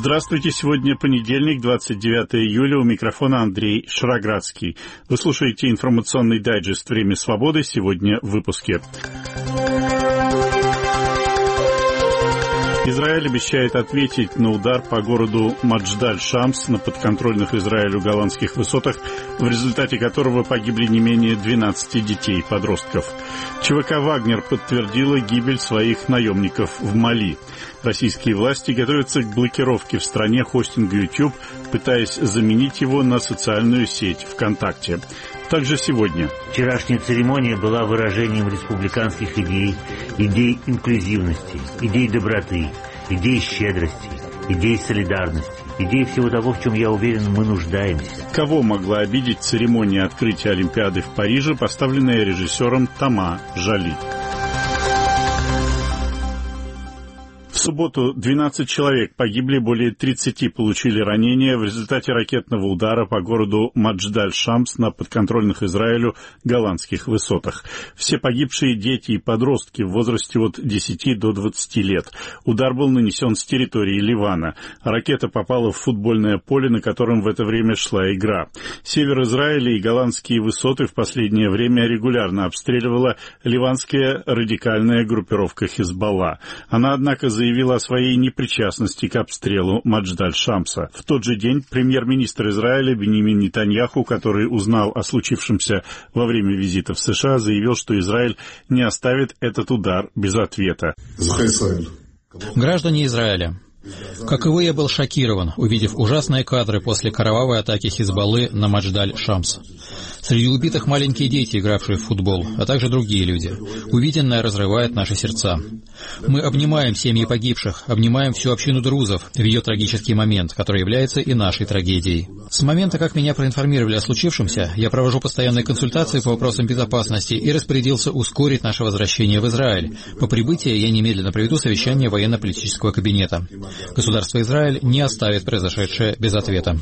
Здравствуйте, сегодня понедельник, 29 июля, у микрофона Андрей Шароградский. Вы слушаете информационный дайджест «Время свободы», сегодня в выпуске. Израиль обещает ответить на удар по городу Мадждаль-Шамс на подконтрольных Израилю голландских высотах, в результате которого погибли не менее 12 детей, подростков. ЧВК «Вагнер» подтвердила гибель своих наемников в Мали. Российские власти готовятся к блокировке в стране хостинга YouTube, пытаясь заменить его на социальную сеть ВКонтакте. Также сегодня. Вчерашняя церемония была выражением республиканских идей, идей инклюзивности, идей доброты, идей щедрости, идей солидарности, идей всего того, в чем, я уверен, мы нуждаемся. Кого могла обидеть церемония открытия Олимпиады в Париже, поставленная режиссером Тома Жали? В субботу 12 человек погибли, более 30 получили ранения в результате ракетного удара по городу Мадждаль-Шамс на подконтрольных Израилю голландских высотах. Все погибшие дети и подростки в возрасте от 10 до 20 лет. Удар был нанесен с территории Ливана. Ракета попала в футбольное поле, на котором в это время шла игра. Север Израиля и голландские высоты в последнее время регулярно обстреливала ливанская радикальная группировка Хизбалла. Она, однако, заявила о своей непричастности к обстрелу Мадждаль-Шамса. В тот же день премьер-министр Израиля Биньямин Нетаньяху, который узнал о случившемся во время визита в США, заявил, что Израиль не оставит этот удар без ответа. Граждане Израиля, как и вы, я был шокирован, увидев ужасные кадры после кровавой атаки Хизбаллы на Мадждаль-Шамс. Среди убитых маленькие дети, игравшие в футбол, а также другие люди. Увиденное разрывает наши сердца. Мы обнимаем семьи погибших, обнимаем всю общину друзов в ее трагический момент, который является и нашей трагедией. С момента, как меня проинформировали о случившемся, я провожу постоянные консультации по вопросам безопасности и распорядился ускорить наше возвращение в Израиль. По прибытии я немедленно проведу совещание военно-политического кабинета. Государство Израиль не оставит произошедшее без ответа.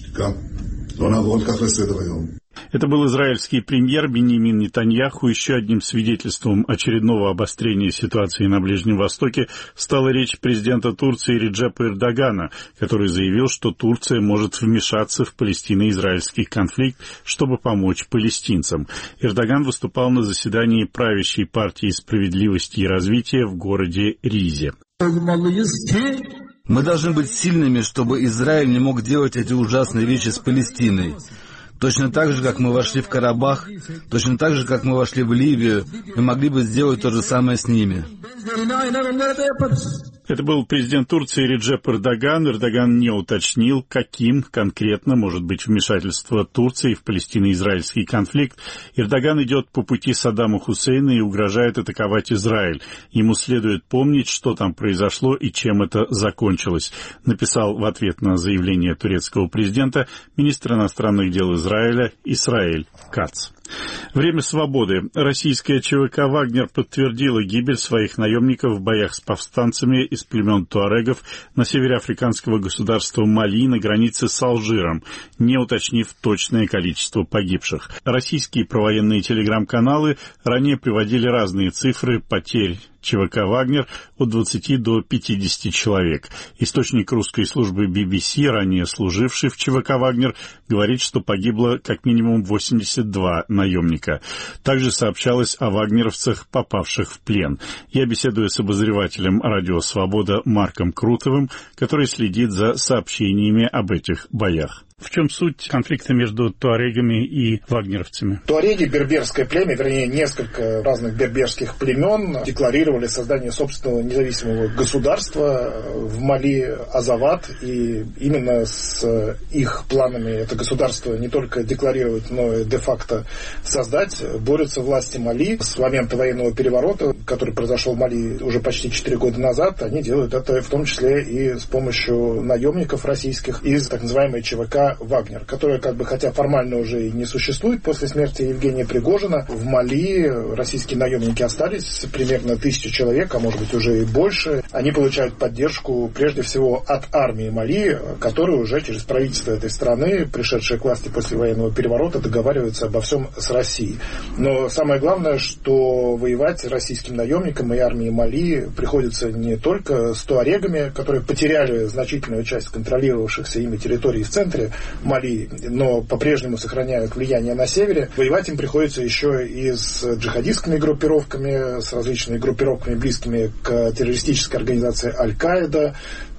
Это был израильский премьер Биньямин Нетаньяху. Еще одним свидетельством очередного обострения ситуации на Ближнем Востоке стала речь президента Турции Реджепа Эрдогана, который заявил, что Турция может вмешаться в палестино-израильский конфликт, чтобы помочь палестинцам. Эрдоган выступал на заседании правящей партии справедливости и развития в городе Ризе. Мы должны быть сильными, чтобы Израиль не мог делать эти ужасные вещи с Палестиной. Точно так же, как мы вошли в Карабах, точно так же, как мы вошли в Ливию, мы могли бы сделать то же самое с ними. Это был президент Турции Реджеп Эрдоган. Эрдоган не уточнил, каким конкретно может быть вмешательство Турции в палестино-израильский конфликт. Эрдоган идет по пути Саддама Хусейна и угрожает атаковать Израиль. Ему следует помнить, что там произошло и чем это закончилось, написал в ответ на заявление турецкого президента министр иностранных дел Израиля Исраэль Кац. Время свободы. Российская ЧВК «Вагнер» подтвердила гибель своих наемников в боях с повстанцами из племен туарегов на севере африканского государства Мали на границе с Алжиром, не уточнив точное количество погибших. Российские провоенные телеграм-каналы ранее приводили разные цифры потерь ЧВК «Вагнер» от 20 до 50 человек. Источник русской службы BBC, ранее служивший в ЧВК «Вагнер», говорит, что погибло как минимум 82 наемника. Также сообщалось о вагнеровцах, попавших в плен. Я беседую с обозревателем «Радио Свобода» Марком Крутовым, который следит за сообщениями об этих боях. В чем суть конфликта между туарегами и вагнеровцами? Туареги, берберское племя, вернее, несколько разных берберских племен декларировали создание собственного независимого государства в Мали, Азават, и именно с их планами это государство не только декларировать, но и де-факто создать, борются власти Мали. С момента военного переворота, который произошел в Мали уже почти 4 года назад, они делают это в том числе и с помощью наемников российских из так называемой ЧВК ЧВК «Вагнер», которая, хотя формально уже и не существует после смерти Евгения Пригожина, в Мали российские наемники остались, примерно 1000 человек, а может быть уже и больше. Они получают поддержку прежде всего от армии Мали, которая уже через правительство этой страны, пришедшее к власти после военного переворота, договаривается обо всем с Россией. Но самое главное, что воевать российским наемникам и армии Мали приходится не только с туарегами, которые потеряли значительную часть контролировавшихся ими территорий в центре Мали, но по-прежнему сохраняют влияние на севере. Воевать им приходится еще и с джихадистскими группировками, с различными группировками, близкими к террористической организации Аль-Каида,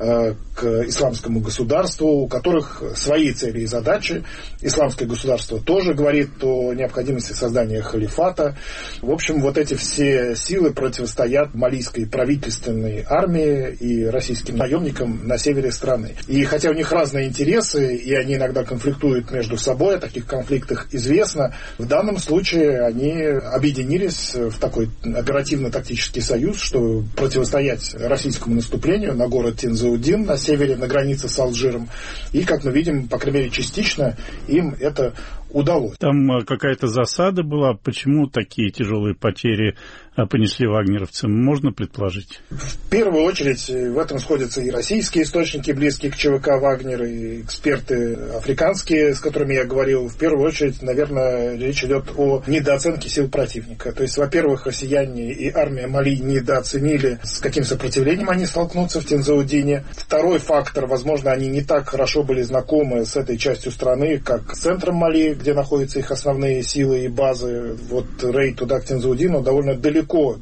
к исламскому государству, у которых свои цели и задачи. Исламское государство тоже говорит о необходимости создания халифата. В общем, вот эти все силы противостоят малийской правительственной армии и российским наемникам на севере страны. И хотя у них разные интересы, и они иногда конфликтуют между собой, о таких конфликтах известно, в данном случае они объединились в такой оперативно-тактический союз, чтобы противостоять российскому наступлению на город Тинзаудин на севере, на границе с Алжиром. И, как мы видим, по крайней мере, частично им это удалось. Там какая-то засада была. Почему такие тяжелые потери понесли вагнеровцы? Можно предположить? В первую очередь в этом сходятся и российские источники, близкие к ЧВК «Вагнер», и эксперты африканские, с которыми я говорил. В первую очередь, наверное, речь идет о недооценке сил противника. То есть, во-первых, россияне и армия Мали недооценили, с каким сопротивлением они столкнутся в Тинзаудине. Второй фактор, возможно, они не так хорошо были знакомы с этой частью страны, как с центром Мали, где находятся их основные силы и базы. Вот рейд туда, к Тинзаудину, довольно далеко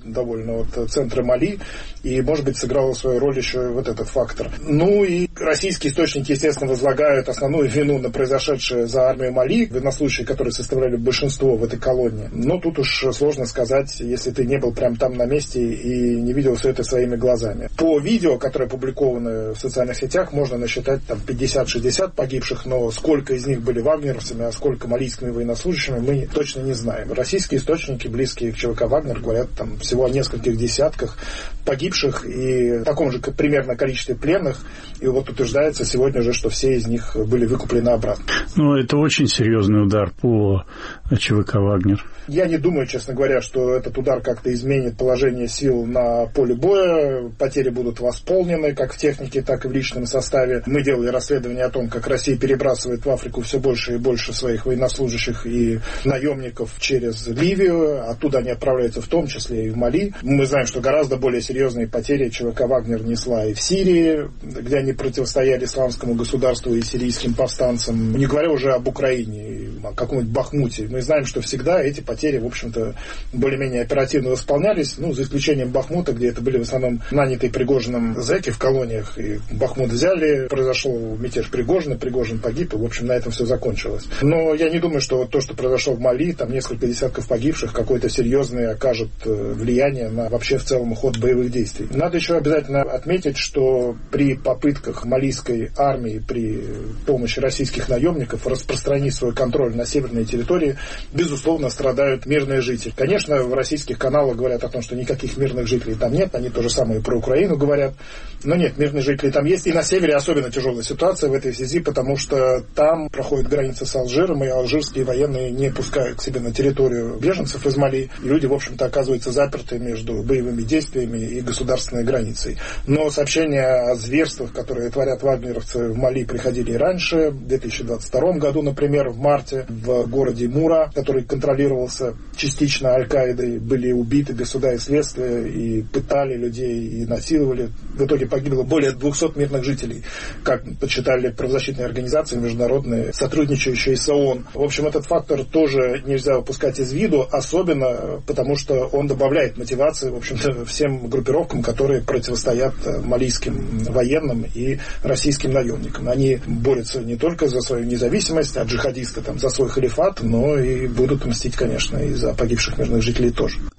от центра Мали, и, может быть, сыграл свою роль еще вот этот фактор. Ну и российские источники, естественно, возлагают основную вину на произошедшее за армию Мали, военнослужащие, которые составляли большинство в этой колонии. Но тут уж сложно сказать, если ты не был прям там на месте и не видел все это своими глазами. По видео, которые опубликованы в социальных сетях, можно насчитать там 50-60 погибших, но сколько из них были вагнеровцами, а сколько малийскими военнослужащими, мы точно не знаем. Российские источники, близкие к ЧВК «Вагнер», говорят там всего о нескольких десятках погибших и таком же примерно количестве пленных. И вот утверждается сегодня уже, что все из них были выкуплены обратно. Ну, это очень серьезный удар по ЧВК «Вагнер». Я не думаю, честно говоря, что этот удар как-то изменит положение сил на поле боя. Потери будут восполнены как в технике, так и в личном составе. Мы делали расследование о том, как Россия перебрасывает в Африку все больше и больше своих военнослужащих и наемников через Ливию. Оттуда они отправляются в том числе и в Мали. Мы знаем, что гораздо более серьезные потери ЧВК «Вагнер» несла и в Сирии, где они противостояли исламскому государству и сирийским повстанцам. Не говоря уже об Украине, о каком-нибудь Бахмуте. Мы знаем, что всегда эти потери, в общем-то, более-менее оперативно восполнялись, за исключением Бахмута, где это были в основном нанятые Пригожиным зэки в колониях. И Бахмут взяли, произошел мятеж Пригожина, Пригожин погиб, и, в общем, на этом все закончилось. Но я не думаю, что то, что произошло в Мали, там несколько десятков погибших, какое-то серьезное окажет влияние на вообще в целом ход боевых действий. Надо еще обязательно отметить, что при попытках малийской армии, при помощи российских наемников распространить свой контроль на северные территории, безусловно, страдают мирные жители. Конечно, в российских каналах говорят о том, что никаких мирных жителей там нет, они то же самое про Украину говорят, но нет, мирные жители там есть, и на севере особенно тяжелая ситуация в этой связи, потому что там проходит граница с Алжиром, и алжирские военные не пускают к себе на территорию беженцев из Мали, и люди, в общем-то, оказываются заперты между боевыми действиями и государственной границей. Но сообщения о зверствах, которые творят вагнеровцы в Мали, приходили и раньше. В 2022 году, например, в марте в городе Мура, который контролировался частично Аль-Каидой, были убиты без суда и следствия, и пытали людей, и насиловали. В итоге погибло более 200 мирных жителей, как подсчитали правозащитные организации международные, сотрудничающие с ООН. В общем, этот фактор тоже нельзя упускать из виду, особенно потому, что он добавляет мотивации, в общем-то, всем группировкам, которые противостоят малийским военным и российским наемникам. Они борются не только за свою независимость, а джихадисты там за свой халифат, но и будут мстить, конечно, и за погибших мирных жителей тоже.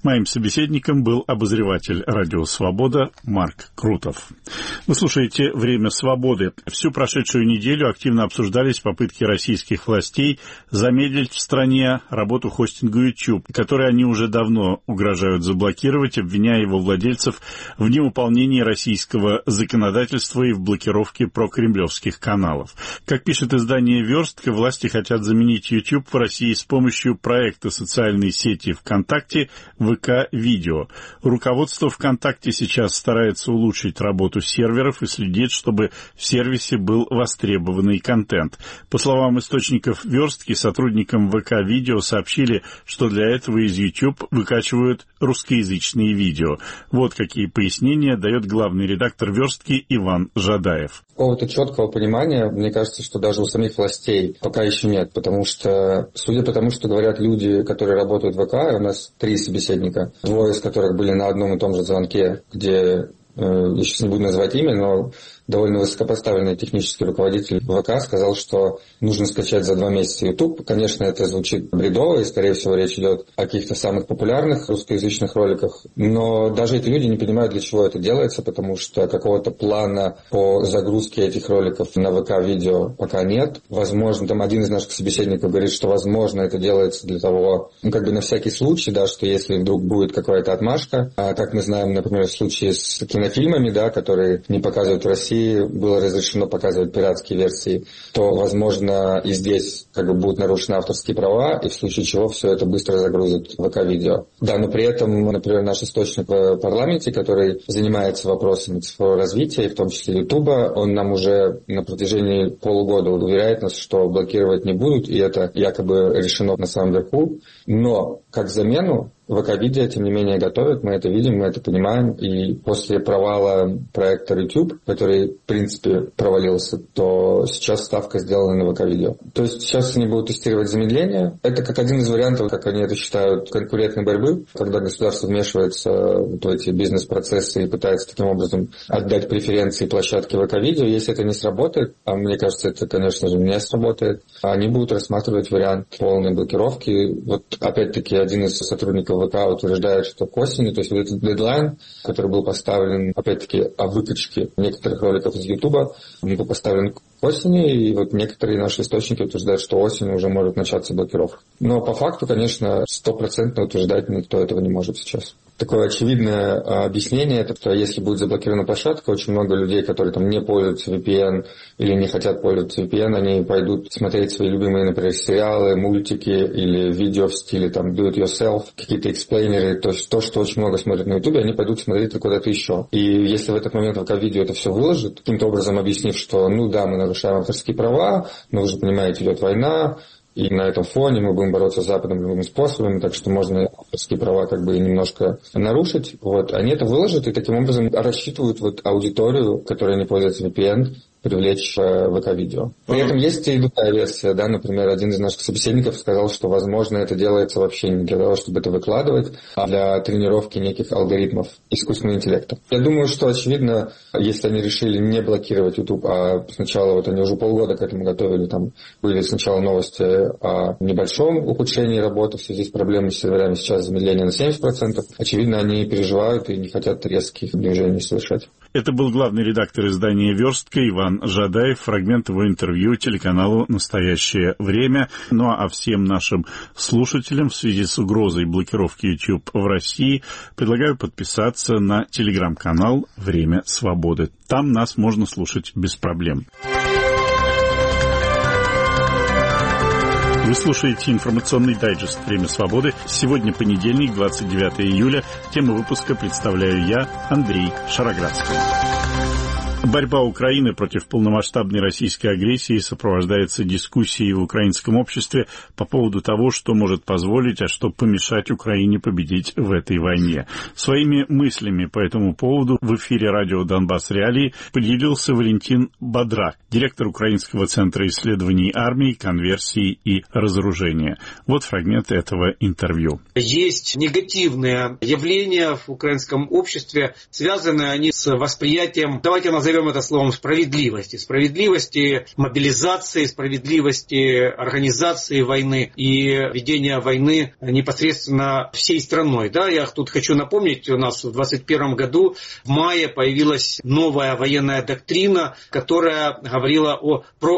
Моим собеседником был обозреватель «Радио Свобода» Марк Крутов. Вы слушаете «Время свободы». Всю прошедшую неделю активно обсуждались попытки российских властей замедлить в стране работу хостинга YouTube, который они уже давно угрожают заблокировать, обвиняя его владельцев в невыполнении российского законодательства и в блокировке прокремлевских каналов. Как пишет издание «Верстка», власти хотят заменить YouTube в России с помощью проекта социальной сети ВКонтакте ВК-видео. Руководство ВКонтакте сейчас старается улучшить работу серверов и следит, чтобы в сервисе был востребованный контент. По словам источников «Верстки», сотрудникам ВК-видео сообщили, что для этого из YouTube выкачивают русскоязычные видео. Вот какие пояснения дает главный редактор «Верстки» Иван Жадаев. Какого-то четкого понимания, мне кажется, что даже у самих властей пока еще нет, потому что, судя по тому, что говорят люди, которые работают в ВК, у нас 3 собеседника, 2 из которых были на одном и том же звонке, где, я сейчас не буду называть имя, но довольно высокопоставленный технический руководитель ВК сказал, что нужно скачать за 2 месяца YouTube. Конечно, это звучит бредово, и, скорее всего, речь идет о каких-то самых популярных русскоязычных роликах. Но даже эти люди не понимают, для чего это делается, потому что какого-то плана по загрузке этих роликов на ВК-видео пока нет. Возможно, там один из наших собеседников говорит, что, возможно, это делается для того, на всякий случай, да, что если вдруг будет какая-то отмашка, а как мы знаем, например, в случае с кинофильмами, да, которые не показывают в России, было разрешено показывать пиратские версии, то, возможно, и здесь будут нарушены авторские права, и в случае чего все это быстро загрузят в ВК-видео. Да, но при этом, например, наш источник в парламенте, который занимается вопросами цифрового развития, и в том числе Ютуба, он нам уже на протяжении полугода уверяет нас, что блокировать не будут, и это якобы решено на самом верху. Но как замену ВК-видео, тем не менее, готовят, мы это видим, мы это понимаем, и после провала проекта YouTube, который, в принципе, провалился, то сейчас ставка сделана на ВК-видео. То есть сейчас они будут тестировать замедление. Это как один из вариантов, как они это считают, конкурентной борьбы, когда государство вмешивается в эти бизнес-процессы и пытается таким образом отдать преференции площадке ВК-видео. Если это не сработает, а мне кажется, это, конечно же, не сработает, они будут рассматривать вариант полной блокировки. Вот, опять-таки, один из сотрудников ВК утверждает, что к осени, то есть вот этот дедлайн, который был поставлен, опять-таки, о выкачке некоторых роликов из Ютуба, он был поставлен к осени, и вот некоторые наши источники утверждают, что осенью уже может начаться блокировка. Но по факту, конечно, 100% утверждать никто этого не может сейчас. Такое очевидное объяснение, это что если будет заблокирована площадка, очень много людей, которые там не пользуются VPN или не хотят пользоваться VPN, они пойдут смотреть свои любимые, например, сериалы, мультики или видео в стиле там do it yourself, какие-то эксплейнеры, то есть то, что очень много смотрят на YouTube, они пойдут смотреть это куда-то еще. И если в этот момент ВК-видео это все выложит, каким-то образом объяснив, что ну да, мы нарушаем авторские права, но вы же понимаете, идет война, и на этом фоне мы будем бороться с Западом любыми способами, так что можно авторские права немножко нарушить. Вот. Они это выложат и таким образом рассчитывают аудиторию, которая не пользуется VPN, привлечь в ВК-видео. При этом есть и другая версия, да, например, один из наших собеседников сказал, что, возможно, это делается вообще не для того, чтобы это выкладывать, а для тренировки неких алгоритмов искусственного интеллекта. Я думаю, что, очевидно, если они решили не блокировать YouTube, а сначала они уже полгода к этому готовили, там были сначала новости о небольшом ухудшении работы в связи с проблемами с серверами, сейчас замедление на 70%, очевидно, они переживают и не хотят резких движений совершать. Это был главный редактор издания «Верстка» Иван Жадаев, фрагмент его интервью телеканалу «Настоящее время». Ну а всем нашим слушателям в связи с угрозой блокировки YouTube в России предлагаю подписаться на телеграм-канал «Время свободы». Там нас можно слушать без проблем. Вы слушаете информационный дайджест «Время свободы». Сегодня понедельник, 29 июля. Тему выпуска представляю я, Андрей Шароградский. Борьба Украины против полномасштабной российской агрессии сопровождается дискуссией в украинском обществе по поводу того, что может позволить, а что помешать Украине победить в этой войне. Своими мыслями по этому поводу в эфире радио «Донбасс Реалии» поделился Валентин Бадрак, директор Украинского центра исследований армии, конверсии и разоружения. Вот фрагмент этого интервью. Есть негативные явления в украинском обществе, связанные они с восприятием, давайте назовем назовем это словом справедливости. Справедливости мобилизации, справедливости организации войны и ведения войны непосредственно всей страной. Да, я тут хочу напомнить, у нас в 2021 году в мае появилась новая военная доктрина, которая говорила про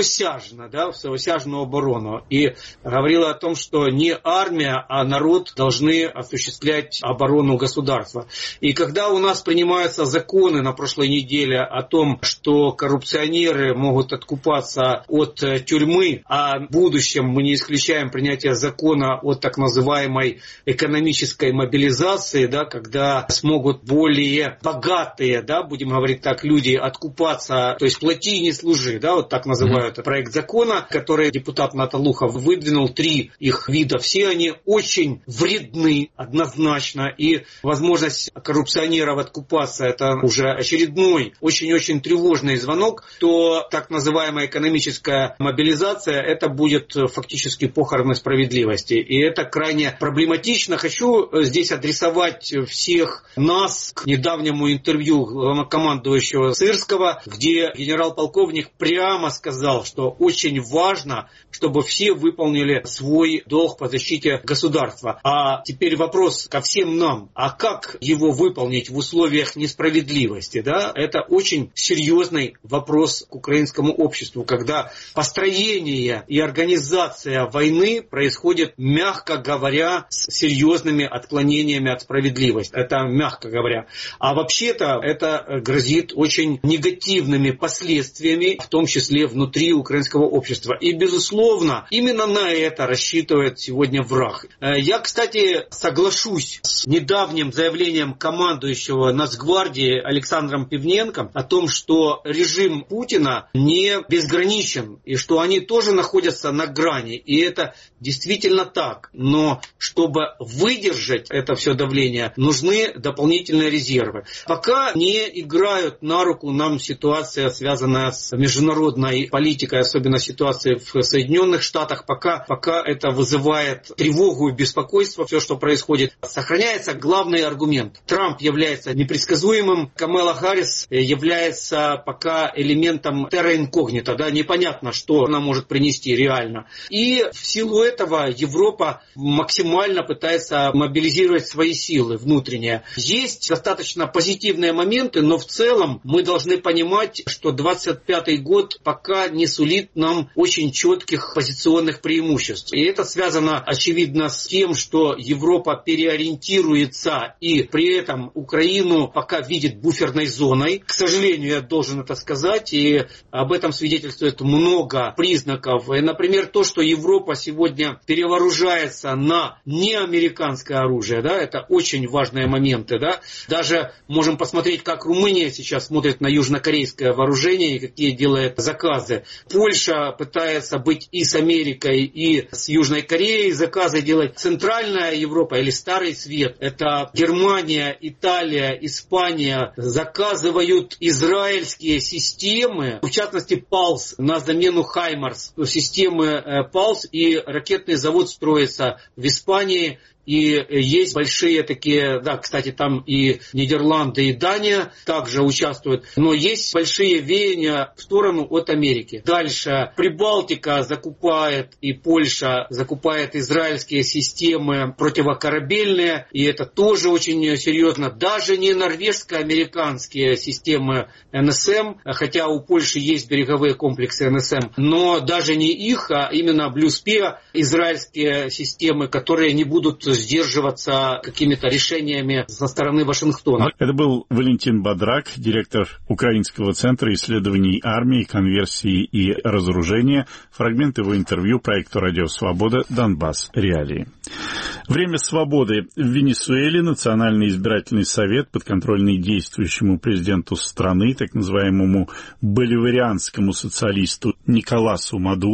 всеосяжную оборону. И говорила о том, что не армия, а народ должны осуществлять оборону государства. И когда у нас принимаются законы на прошлой неделе о том, что коррупционеры могут откупаться от тюрьмы, а в будущем мы не исключаем принятие закона о так называемой экономической мобилизации, да, когда смогут более богатые, да, будем говорить так, люди откупаться, то есть плати и не служи, да, вот так называют проект закона, который депутат Наталухов выдвинул, 3 их вида. Все они очень вредны однозначно, и возможность коррупционеров откупаться — это уже очередной очень-очень тревожный звонок, то так называемая экономическая мобилизация — это будет фактически похороны справедливости. И это крайне проблематично. Хочу здесь адресовать всех нас к недавнему интервью главнокомандующего Сырского, где генерал-полковник прямо сказал, что очень важно, чтобы все выполнили свой долг по защите государства. А теперь вопрос ко всем нам. А как его выполнить в условиях несправедливости? Да? Это очень серьезный вопрос к украинскому обществу, когда построение и организация войны происходит, мягко говоря, с серьезными отклонениями от справедливости. Это мягко говоря. А вообще-то это грозит очень негативными последствиями, в том числе внутри украинского общества. И, безусловно, именно на это рассчитывает сегодня враг. Я, кстати, соглашусь с недавним заявлением командующего Нацгвардии Александром Пивненком о том, что режим Путина не безграничен, и что они тоже находятся на грани. И это действительно так. Но чтобы выдержать это все давление, нужны дополнительные резервы. Пока не играют на руку нам ситуация, связанная с международной политикой, особенно ситуация в Соединенных Штатах, пока это вызывает тревогу и беспокойство, все, что происходит. Сохраняется главный аргумент. Трамп является непредсказуемым, Камала Харрис является пока элементом терра инкогнито, да, непонятно, что она может принести реально. И в силу этого Европа максимально пытается мобилизировать свои силы внутренние. Есть достаточно позитивные моменты, но в целом мы должны понимать, что 25-й год пока не сулит нам очень четких позиционных преимуществ. И это связано, очевидно, с тем, что Европа переориентируется, и при этом Украину пока видит буферной зоной. К сожалению, я должен это сказать, и об этом свидетельствует много признаков. И, например, то, что Европа сегодня перевооружается на неамериканское оружие, да, это очень важные моменты. Да. Даже можем посмотреть, как Румыния сейчас смотрит на южнокорейское вооружение и какие делает заказы. Польша пытается быть и с Америкой, и с Южной Кореей. Заказы делать Центральная Европа или Старый Свет. Это Германия, Италия, Испания заказывают израильские системы, в частности ПАЛС, на замену Хаймарс. Системы ПАЛС, и ракетный завод строится в Испании. И есть большие такие, да, кстати, там и Нидерланды, и Дания также участвуют, но есть большие веяния в сторону от Америки. Дальше Прибалтика закупает, и Польша закупает израильские системы противокорабельные, и это тоже очень серьезно. Даже не норвежско-американские системы НСМ, хотя у Польши есть береговые комплексы НСМ, но даже не их, а именно Блюспе, израильские системы, которые не будут сдерживаться какими-то решениями со стороны Вашингтона. Это был Валентин Бадрак, директор Украинского центра исследований армии, конверсии и разоружения. Фрагмент его интервью проекту «Радио Свобода. Донбасс. Реалии». Время свободы. В Венесуэле Национальный избирательный совет, подконтрольный действующему президенту страны, так называемому боливарианскому социалисту Николасу Мадуро,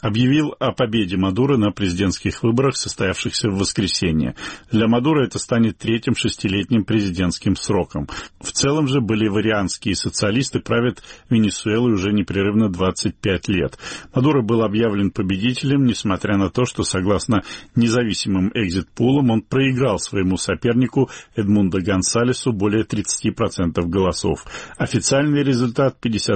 объявил о победе Мадуро на президентских выборах, состоявшихся в воскресенье. Для Мадуро это станет третьим шестилетним президентским сроком. В целом же боливарианские социалисты правят Венесуэлой уже непрерывно 25 лет. Мадуро был объявлен победителем, несмотря на то, что, согласно независимым экзит-пулам, он проиграл своему сопернику Эдмундо Гонсалесу более 30% голосов. Официальный результат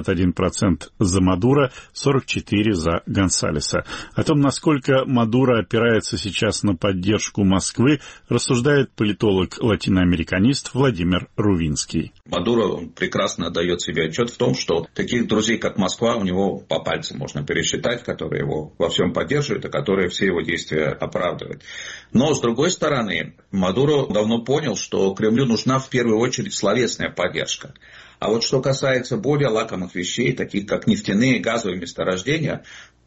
51% за Мадуро, 44% за Гонсалеса. О том, насколько Мадуро опирается сейчас на поддержку Москвы, рассуждает политолог-латиноамериканист Владимир Рувинский. Мадуро прекрасно отдает себе отчет в том, что таких друзей, как Москва, у него по пальцам можно пересчитать, которые его во всем поддерживают, и которые все его действия оправдывают. Но, с другой стороны, Мадуро давно понял, что Кремлю нужна в первую очередь словесная поддержка. А вот что касается более лакомых вещей, таких как нефтяные и газовые месторождения,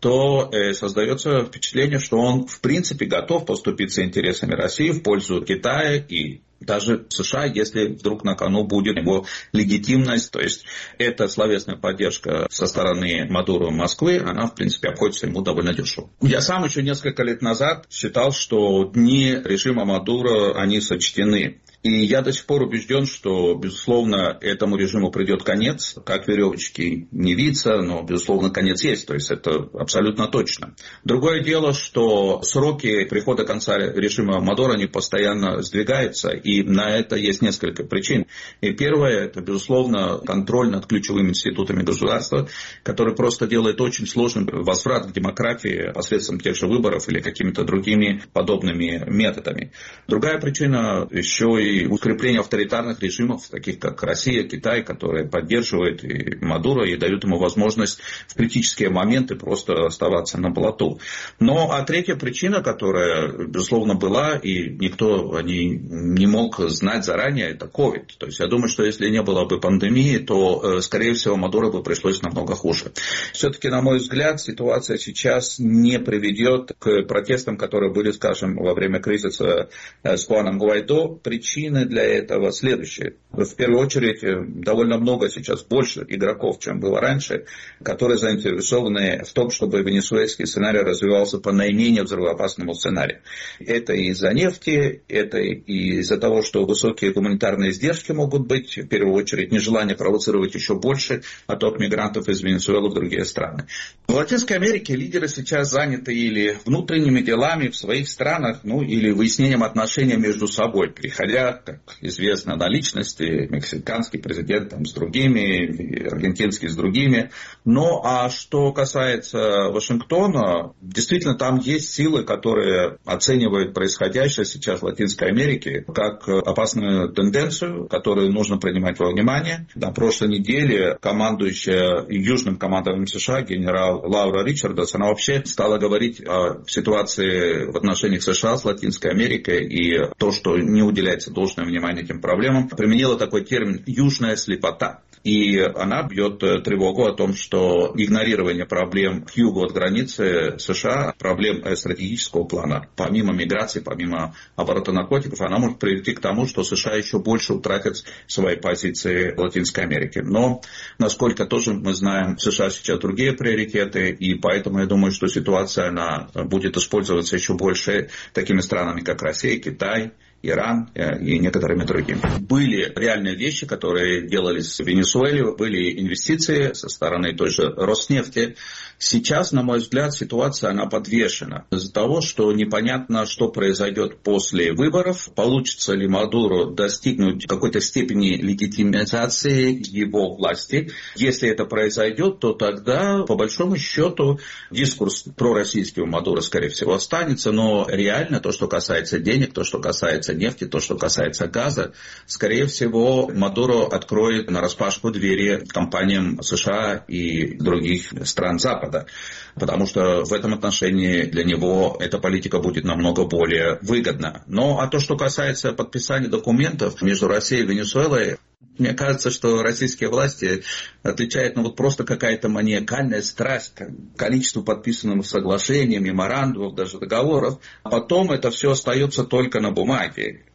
то создается впечатление, что он в принципе готов поступиться интересами России в пользу Китая и даже США, если вдруг на кону будет его легитимность. То есть эта словесная поддержка со стороны Мадуро Москвы, она в принципе обходится ему довольно дешево. Я сам еще несколько лет назад считал, что дни режима Мадуро, они сочтены. И я до сих пор убежден, что, безусловно, этому режиму придет конец. Как веревочки не виться, но, безусловно, конец есть. То есть это абсолютно точно. Другое дело, что сроки прихода конца режима Мадуро, они постоянно сдвигаются. И на это есть несколько причин. И первое, это, безусловно, контроль над ключевыми институтами государства, который просто делает очень сложным возврат к демократии посредством тех же выборов или какими-то другими подобными методами. Другая причина еще и укрепление авторитарных режимов, таких как Россия, Китай, которые поддерживают и Мадуро и дают ему возможность в критические моменты просто оставаться на плоту. Ну, а третья причина, которая, безусловно, была, и никто о ней не мог знать заранее, это COVID. То есть я думаю, что если не было бы пандемии, то, скорее всего, Мадуро бы пришлось намного хуже. Все-таки, на мой взгляд, ситуация сейчас не приведет к протестам, которые были, скажем, во время кризиса с Хуаном Гуайдо. Причины для этого следующие. В первую очередь, довольно много сейчас, больше игроков, чем было раньше, которые заинтересованы в том, чтобы венесуэльский сценарий развивался по наименее взрывоопасному сценарию. Это из-за нефти, это и из-за того, что высокие гуманитарные издержки могут быть, в первую очередь, нежелание провоцировать еще больше отток мигрантов из Венесуэлы в другие страны. В Латинской Америке лидеры сейчас заняты или внутренними делами в своих странах, или выяснением отношений между собой, переходя, как известно, на личности, мексиканский президент с другими, аргентинский с другими. Ну, а что касается Вашингтона, действительно, там есть силы, которые оценивают происходящее сейчас в Латинской Америке как опасную тенденцию, которую нужно принимать во внимание. На прошлой неделе командующая Южным командованием США генерал Лаура Ричардс, она вообще стала говорить о ситуации в отношениях США с Латинской Америкой и то, что не уделяется должное внимание этим проблемам, применила такой термин «южная слепота». И она бьет тревогу о том, что игнорирование проблем к югу от границы США, проблем стратегического плана, помимо миграции, помимо оборота наркотиков, она может привести к тому, что США еще больше утратят свои позиции в Латинской Америке. Но, насколько тоже мы знаем, в США сейчас другие приоритеты, и поэтому я думаю, что ситуация она будет использоваться еще больше такими странами, как Россия, Китай, Иран и некоторыми другими. Были реальные вещи, которые делались в Венесуэле, были инвестиции со стороны той же Роснефти. Сейчас, на мой взгляд, ситуация она подвешена из-за того, что непонятно, что произойдет после выборов, получится ли Мадуро достигнуть какой-то степени легитимизации его власти. Если это произойдет, то тогда, по большому счету, дискурс пророссийский у Мадуро, скорее всего, останется, но реально то, что касается денег, то, что касается нефти, то, что касается газа, скорее всего, Мадуро откроет нараспашку двери компаниям США и других стран Запада. Потому что в этом отношении для него эта политика будет намного более выгодна. Но то, что касается подписания документов между Россией и Венесуэлой, мне кажется, что российские власти отличают просто какая-то маниакальная страсть к количеству подписанных соглашений, меморандумов, даже договоров. А потом это все остается только на бумаге.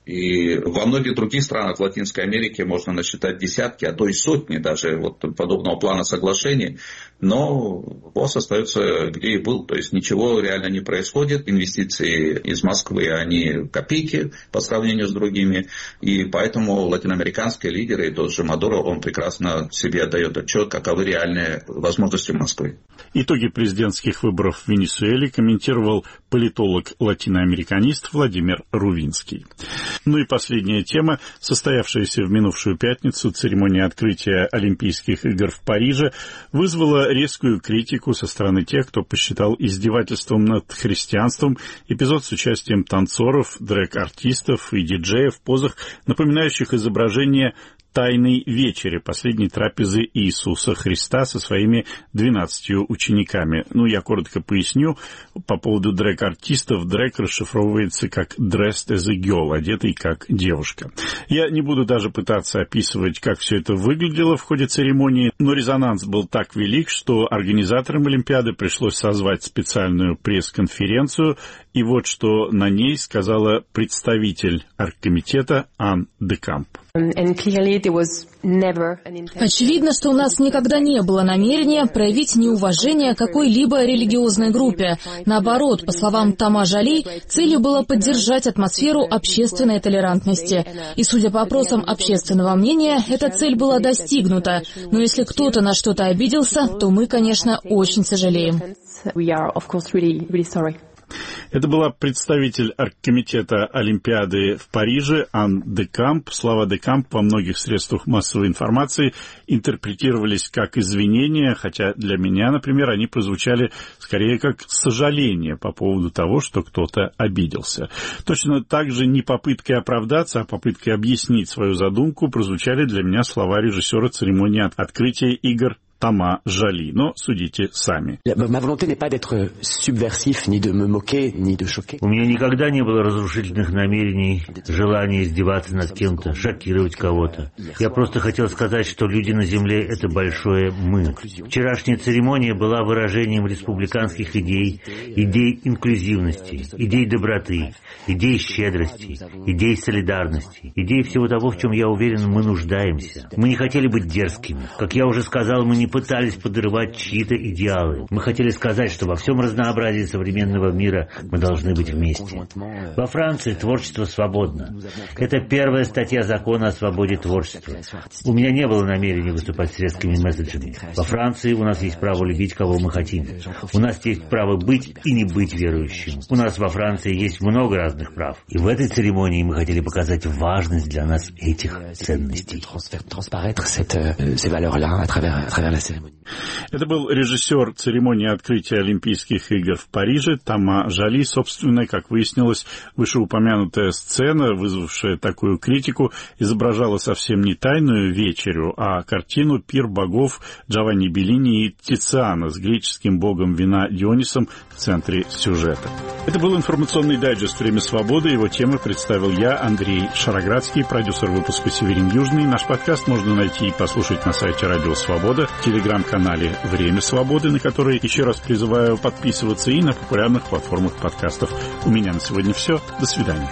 И во многих других странах Латинской Америки можно насчитать десятки, а то и сотни даже вот подобного плана соглашений. Но ВОЗ остается где и был. То есть ничего реально не происходит. Инвестиции из Москвы, они копейки по сравнению с другими. И поэтому латиноамериканские лидеры, и тот же Мадуро, он прекрасно себе отдает отчет, каковы реальные возможности Москвы. Итоги президентских выборов в Венесуэле комментировал политолог-латиноамериканист Владимир Рувинский. Ну и последняя тема. Состоявшаяся в минувшую пятницу церемония открытия Олимпийских игр в Париже вызвала резкую критику со стороны тех, кто посчитал издевательством над христианством эпизод с участием танцоров, дрэг-артистов и диджеев в позах, напоминающих изображение Тайной вечери, последней трапезы Иисуса Христа со своими 12 учениками. Ну, я коротко поясню. По поводу дрэг-артистов. Дрэг расшифровывается как dressed as a girl, одетый как девушка. Я не буду даже пытаться описывать, как все это выглядело в ходе церемонии, но резонанс был так велик, что организаторам Олимпиады пришлось созвать специальную пресс-конференцию, и вот что на ней сказала представитель оргкомитета Ан де Камп. Очевидно, что у нас никогда не было намерения проявить неуважение к какой-либо религиозной группе. Наоборот, по словам Тома Жали, целью было поддержать атмосферу общественной толерантности. И, судя по опросам общественного мнения, эта цель была достигнута. Но если кто-то на что-то обиделся, то мы, конечно, очень сожалеем. Это была представитель оргкомитета Олимпиады в Париже Ан де Камп. Слова де Камп во многих средствах массовой информации интерпретировались как извинения, хотя для меня, например, они прозвучали скорее как сожаление по поводу того, что кто-то обиделся. Точно так же не попыткой оправдаться, а попыткой объяснить свою задумку прозвучали для меня слова режиссера церемонии открытия игр Тома Жали, но судите сами. У меня никогда не было разрушительных намерений, желания издеваться над кем-то, шокировать кого-то. Я просто хотел сказать, что люди на земле — это большое «мы». Вчерашняя церемония была выражением республиканских идей, идей инклюзивности, идей доброты, идей щедрости, идей солидарности, идей всего того, в чем, я уверен, мы нуждаемся. Мы не хотели быть дерзкими. Как я уже сказал, мы не пытались подрывать чьи-то идеалы. Мы хотели сказать, что во всем разнообразии современного мира мы должны быть вместе. Во Франции творчество свободно. Это первая статья закона о свободе творчества. У меня не было намерения выступать с резкими месседжами. Во Франции у нас есть право любить, кого мы хотим. У нас есть право быть и не быть верующим. У нас во Франции есть много разных прав. И в этой церемонии мы хотели показать важность для нас этих ценностей. Это был режиссер церемонии открытия Олимпийских игр в Париже Тома Жали. Собственно, как выяснилось, вышеупомянутая сцена, вызвавшая такую критику, изображала совсем не тайную вечерю, а картину «Пир богов» Джованни Беллини и Тициана с греческим богом вина Дионисом в центре сюжета. Это был информационный дайджест «Время свободы». Его темы представил я, Андрей Шароградский, продюсер выпуска «Северин Южный». Наш подкаст можно найти и послушать на сайте «Радио Свобода», в телеграм-канале «Время свободы», на который еще раз призываю подписываться, и на популярных платформах подкастов. У меня на сегодня все. До свидания.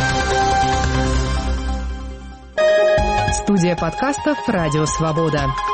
Студия подкастов «Радио Свобода».